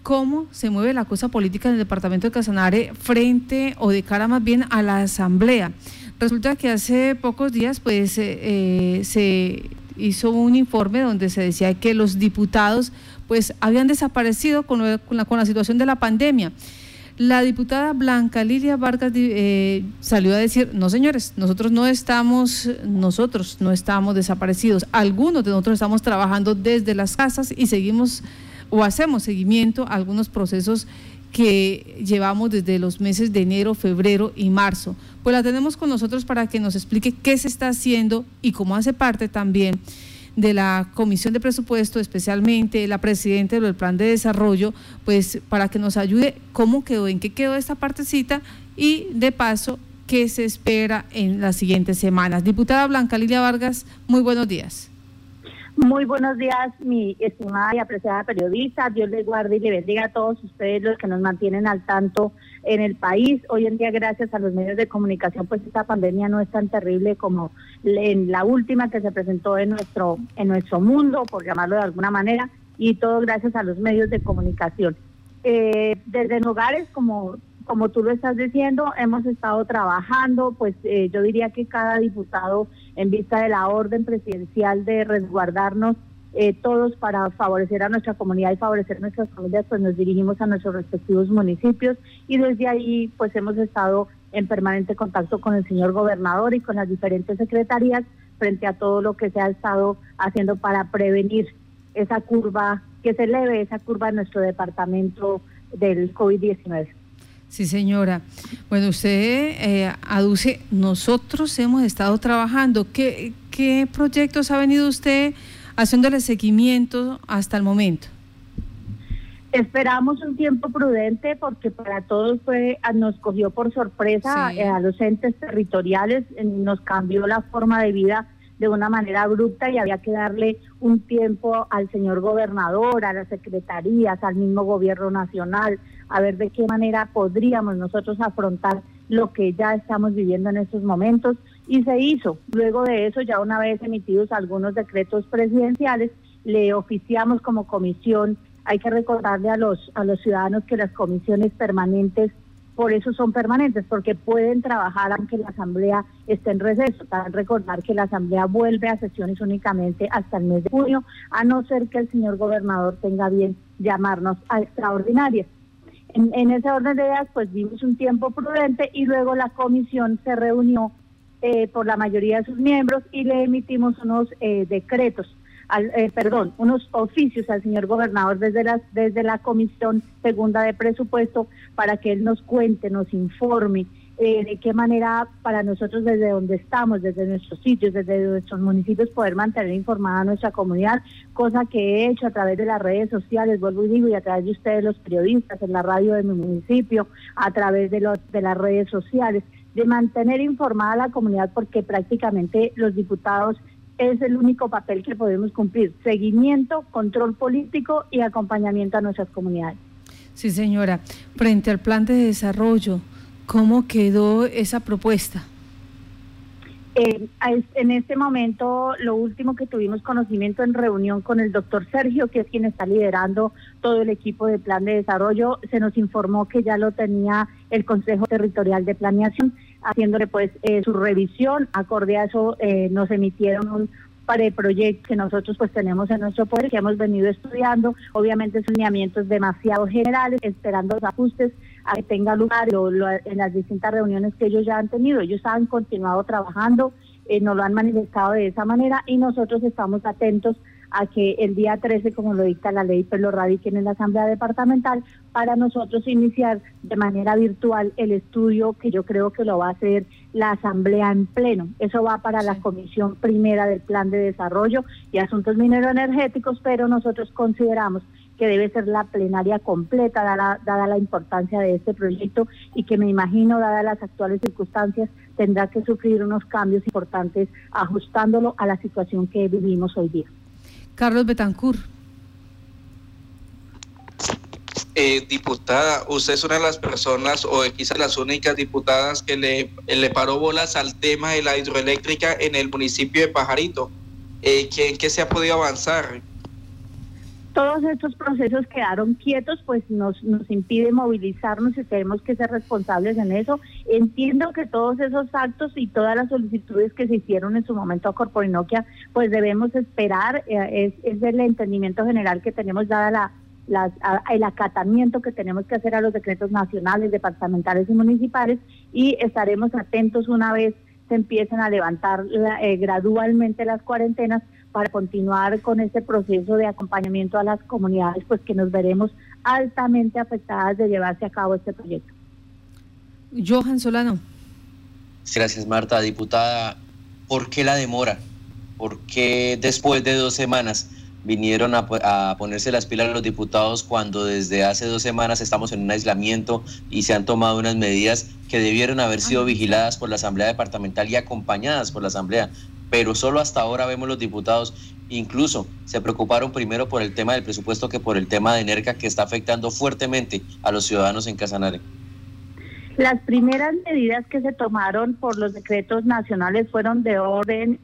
cómo se mueve la cosa política en el departamento de Casanare frente o de cara más bien a la asamblea. Resulta que hace pocos días pues se hizo un informe donde se decía que los diputados pues habían desaparecido con la situación de la pandemia. La diputada Blanca Lilia Vargas salió a decir, no señores, nosotros no estamos desaparecidos, algunos de nosotros estamos trabajando desde las casas y seguimos o hacemos seguimiento a algunos procesos que llevamos desde los meses de enero, febrero y marzo. Pues la tenemos con nosotros para que nos explique qué se está haciendo y cómo hace parte también de la Comisión de Presupuesto, especialmente la presidenta del Plan de Desarrollo, pues para que nos ayude cómo quedó, en qué quedó esta partecita y de paso qué se espera en las siguientes semanas. Diputada Blanca Lilia Vargas, muy buenos días. Muy buenos días, mi estimada y apreciada periodista. Dios les guarde y le bendiga a todos ustedes los que nos mantienen al tanto en el país. Hoy en día, gracias a los medios de comunicación, pues esta pandemia no es tan terrible como en la última que se presentó en nuestro mundo, por llamarlo de alguna manera, y todo gracias a los medios de comunicación. Desde hogares, como tú lo estás diciendo, hemos estado trabajando, pues yo diría que cada diputado, en vista de la orden presidencial de resguardarnos todos para favorecer a nuestra comunidad y favorecer nuestras familias, pues nos dirigimos a nuestros respectivos municipios y desde ahí pues hemos estado en permanente contacto con el señor gobernador y con las diferentes secretarías frente a todo lo que se ha estado haciendo para prevenir esa curva, que se eleve esa curva en nuestro departamento del COVID-19. Sí, señora. Bueno, usted aduce, nosotros hemos estado trabajando. ¿Qué proyectos ha venido usted haciéndole seguimiento hasta el momento? Esperamos un tiempo prudente porque para todos nos cogió por sorpresa, sí. A los entes territoriales, nos cambió la forma de vida de una manera abrupta y había que darle un tiempo al señor gobernador, a las secretarías, al mismo gobierno nacional, a ver de qué manera podríamos nosotros afrontar lo que ya estamos viviendo en estos momentos, y se hizo. Luego de eso, ya una vez emitidos algunos decretos presidenciales, le oficiamos como comisión. Hay que recordarle a los ciudadanos que las comisiones permanentes, por eso son permanentes, porque pueden trabajar aunque la asamblea esté en receso. También recordar que la asamblea vuelve a sesiones únicamente hasta el mes de junio, a no ser que el señor gobernador tenga bien llamarnos a extraordinarias. En ese orden de ideas, pues dimos un tiempo prudente y luego la comisión se reunió por la mayoría de sus miembros y le emitimos unos unos oficios al señor gobernador desde la Comisión Segunda de Presupuesto para que él nos cuente, nos informe de qué manera para nosotros desde donde estamos, desde nuestros sitios, desde nuestros municipios, poder mantener informada a nuestra comunidad, cosa que he hecho a través de las redes sociales, vuelvo y digo, y a través de ustedes los periodistas, en la radio de mi municipio, a través de las redes sociales, de mantener informada a la comunidad, porque prácticamente los diputados es el único papel que podemos cumplir: seguimiento, control político y acompañamiento a nuestras comunidades. Sí, señora. Frente al plan de desarrollo, ¿cómo quedó esa propuesta? En este momento, lo último que tuvimos conocimiento en reunión con el doctor Sergio, que es quien está liderando todo el equipo de plan de desarrollo, se nos informó que ya lo tenía el Consejo Territorial de Planeación, haciéndole pues su revisión. Acorde a eso, nos emitieron un preproyecto que nosotros pues tenemos en nuestro poder, que hemos venido estudiando. Obviamente son lineamientos demasiado generales, esperando los ajustes a que tenga lugar en las distintas reuniones que ellos ya han tenido. Ellos han continuado trabajando, nos lo han manifestado de esa manera y nosotros estamos atentos a que el día 13, como lo dicta la ley, pues lo radiquen en la Asamblea Departamental para nosotros iniciar de manera virtual el estudio, que yo creo que lo va a hacer la Asamblea en pleno. Eso va para la Comisión Primera del Plan de Desarrollo y Asuntos Minero-Energéticos, pero nosotros consideramos que debe ser la plenaria completa, dada la importancia de este proyecto y que me imagino, dadas las actuales circunstancias, tendrá que sufrir unos cambios importantes ajustándolo a la situación que vivimos hoy día. Carlos Betancur. Diputada, usted es una de las personas, o quizás las únicas diputadas que le paró bolas al tema de la hidroeléctrica en el municipio de Pajarito. ¿En qué se ha podido avanzar? todos estos procesos quedaron quietos, pues nos impide movilizarnos y tenemos que ser responsables en eso. Entiendo que todos esos actos y todas las solicitudes que se hicieron en su momento a Corporinoquia, pues debemos esperar, es el entendimiento general que tenemos dada el acatamiento que tenemos que hacer a los decretos nacionales, departamentales y municipales, y estaremos atentos una vez se empiecen a levantar gradualmente las cuarentenas para continuar con este proceso de acompañamiento a las comunidades, pues que nos veremos altamente afectadas de llevarse a cabo este proyecto. Johan Solano. Gracias, Marta. Diputada, ¿por qué la demora? ¿Por qué después de 2 semanas vinieron a ponerse las pilas los diputados cuando desde hace 2 semanas estamos en un aislamiento y se han tomado unas medidas que debieron haber sido vigiladas por la Asamblea Departamental y acompañadas por la Asamblea? Pero solo hasta ahora vemos los diputados, incluso se preocuparon primero por el tema del presupuesto que por el tema de NERCA, que está afectando fuertemente a los ciudadanos en Casanare. Las primeras medidas que se tomaron por los decretos nacionales fueron de orden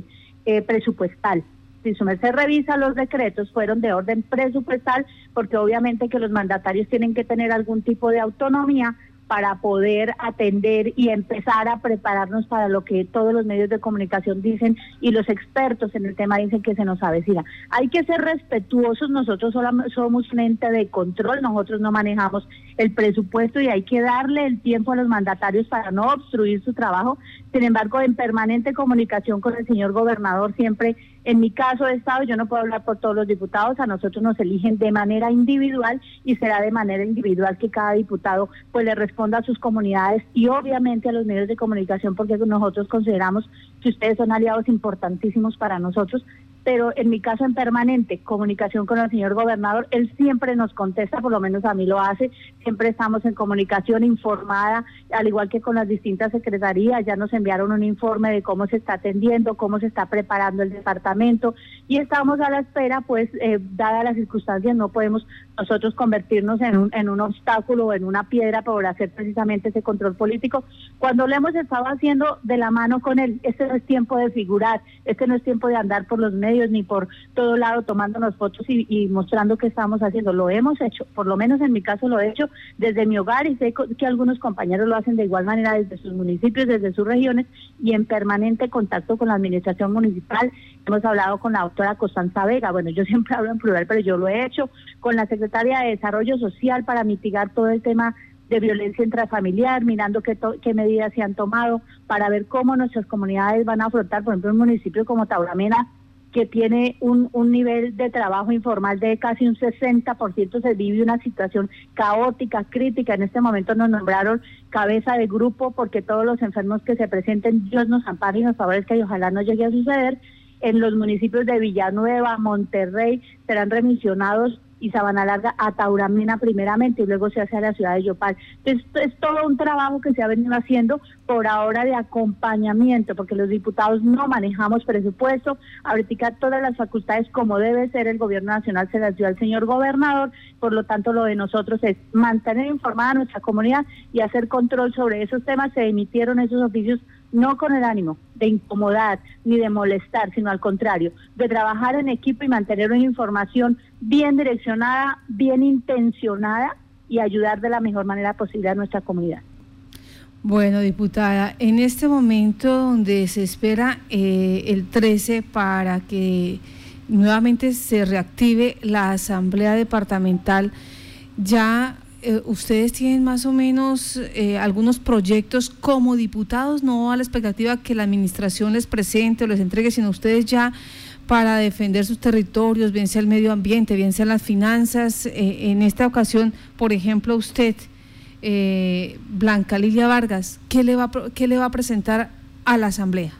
presupuestal. Si su merced revisa los decretos, fueron de orden presupuestal, porque obviamente que los mandatarios tienen que tener algún tipo de autonomía para poder atender y empezar a prepararnos para lo que todos los medios de comunicación dicen y los expertos en el tema dicen que se nos avecina. Hay que ser respetuosos, nosotros somos un ente de control, nosotros no manejamos el presupuesto y hay que darle el tiempo a los mandatarios para no obstruir su trabajo. Sin embargo, en permanente comunicación con el señor gobernador siempre. En mi caso he estado, yo no puedo hablar por todos los diputados, a nosotros nos eligen de manera individual y será de manera individual que cada diputado pues le responda a sus comunidades y obviamente a los medios de comunicación, porque nosotros consideramos que ustedes son aliados importantísimos para nosotros, pero en mi caso en permanente comunicación con el señor gobernador, él siempre nos contesta, por lo menos a mí lo hace, siempre estamos en comunicación informada, al igual que con las distintas secretarías, ya nos enviaron un informe de cómo se está atendiendo, cómo se está preparando el departamento y estamos a la espera, pues dadas las circunstancias no podemos nosotros convertirnos en un obstáculo o en una piedra para hacer precisamente ese control político, cuando lo hemos estado haciendo de la mano con él. Este no es tiempo de figurar, este no es tiempo de andar por los medios ni por todo lado tomándonos fotos y mostrando qué estamos haciendo. Lo hemos hecho, por lo menos en mi caso lo he hecho desde mi hogar y sé que algunos compañeros lo hacen de igual manera desde sus municipios, desde sus regiones y en permanente contacto con la administración municipal. Hemos hablado con la doctora Constanza Vega, bueno, yo siempre hablo en plural, pero yo lo he hecho, con la secretaria de Desarrollo Social para mitigar todo el tema de violencia intrafamiliar, mirando qué medidas se han tomado para ver cómo nuestras comunidades van a afrontar, por ejemplo, un municipio como Tauramena, que tiene un nivel de trabajo informal de casi un 60%, se vive una situación caótica, crítica. En este momento nos nombraron cabeza de grupo porque todos los enfermos que se presenten, Dios nos ampare y nos favorezca y ojalá no llegue a suceder. En los municipios de Villanueva, Monterrey, serán remisionados y Sabana Larga a Tauramena primeramente y luego se hace a la ciudad de Yopal. Entonces, es todo un trabajo que se ha venido haciendo por ahora de acompañamiento, porque los diputados no manejamos presupuesto, ahorita todas las facultades como debe ser el gobierno nacional se las dio al señor gobernador, por lo tanto lo de nosotros es mantener informada a nuestra comunidad y hacer control sobre esos temas. Se emitieron esos oficios no con el ánimo de incomodar ni de molestar, sino al contrario, de trabajar en equipo y mantener una información bien direccionada, bien intencionada y ayudar de la mejor manera posible a nuestra comunidad. Bueno, diputada, en este momento donde se espera el 13 para que nuevamente se reactive la Asamblea Departamental, ya ustedes tienen más o menos algunos proyectos como diputados, no a la expectativa que la administración les presente o les entregue, sino ustedes ya para defender sus territorios, bien sea el medio ambiente, bien sea las finanzas. En esta ocasión, por ejemplo, usted, Blanca Lilia Vargas, ¿qué le va a presentar a la Asamblea?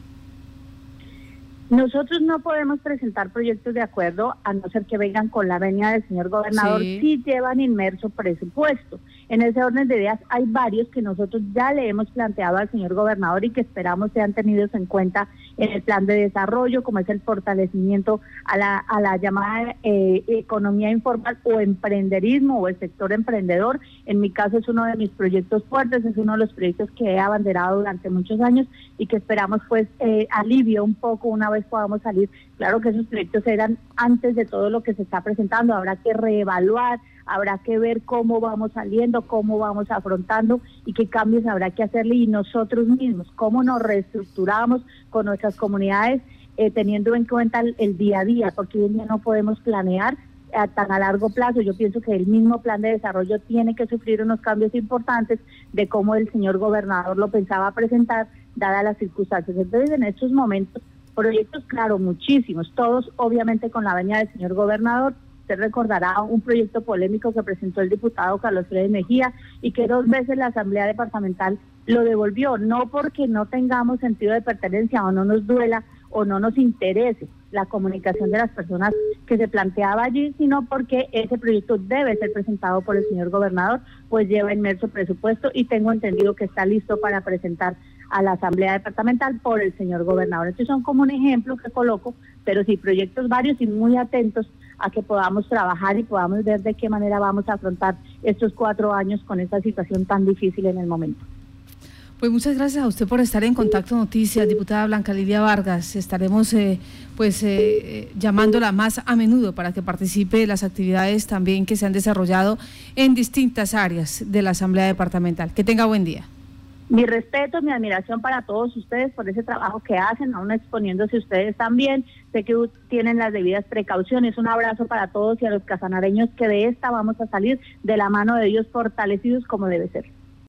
Nosotros no podemos presentar proyectos de acuerdo a no ser que vengan con la venia del señor gobernador, sí llevan inmerso presupuesto. En ese orden de ideas hay varios que nosotros ya le hemos planteado al señor gobernador y que esperamos sean tenidos en cuenta en el plan de desarrollo, como es el fortalecimiento a la llamada economía informal o emprenderismo o el sector emprendedor. En mi caso es uno de mis proyectos fuertes, es uno de los proyectos que he abanderado durante muchos años y que esperamos pues alivie un poco una vez podamos salir. Claro que esos proyectos eran antes de todo lo que se está presentando, habrá que reevaluar, habrá que ver cómo vamos saliendo, cómo vamos afrontando y qué cambios habrá que hacerle, y nosotros mismos, cómo nos reestructuramos con nuestras comunidades, teniendo en cuenta el día a día, porque hoy en día no podemos planear tan a largo plazo. Yo pienso que el mismo plan de desarrollo tiene que sufrir unos cambios importantes de cómo el señor gobernador lo pensaba presentar, dadas las circunstancias. Entonces, en estos momentos, proyectos, claro, muchísimos, todos obviamente con la venia del señor gobernador. Usted recordará un proyecto polémico que presentó el diputado Carlos Freddy Mejía y que 2 veces la Asamblea Departamental lo devolvió, no porque no tengamos sentido de pertenencia o no nos duela o no nos interese la comunicación de las personas que se planteaba allí, sino porque ese proyecto debe ser presentado por el señor gobernador, pues lleva inmerso presupuesto y tengo entendido que está listo para presentar a la Asamblea Departamental por el señor gobernador. Estos son como un ejemplo que coloco, pero sí proyectos varios y muy atentos a que podamos trabajar y podamos ver de qué manera vamos a afrontar estos 4 años con esta situación tan difícil en el momento. Pues muchas gracias a usted por estar en Contacto Noticias, diputada Blanca Lidia Vargas. Estaremos llamándola más a menudo para que participe de las actividades también que se han desarrollado en distintas áreas de la Asamblea Departamental. Que tenga buen día. Mi respeto, mi admiración para todos ustedes por ese trabajo que hacen, aún exponiéndose ustedes también. Sé que tienen las debidas precauciones. Un abrazo para todos y a los casanareños, que de esta vamos a salir de la mano de Dios fortalecidos como debe ser.